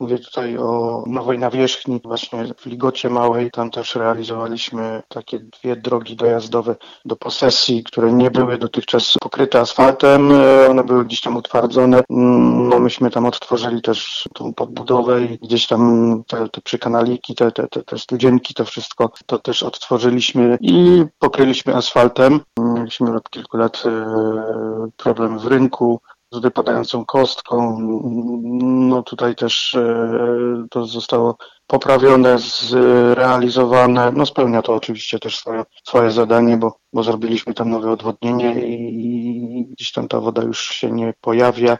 mówię tutaj o nowej nawierzchni, właśnie w Ligocie Małej. Tam też realizowaliśmy takie 2 drogi dojazdowe do posesji, które nie były dotychczas pokryte asfaltem. One były gdzieś tam utwardzone. No myśmy tam odtworzyli też tą podbudowę i gdzieś tam te przykanaliki, te studzienki, to wszystko to też odtworzyliśmy i pokryliśmy asfaltem. Mieliśmy od kilku lat problem w rynku z wypadającą kostką. No tutaj też to zostało poprawione, zrealizowane. No spełnia to oczywiście też swoje zadanie, bo zrobiliśmy tam nowe odwodnienie i gdzieś tam ta woda już się nie pojawia.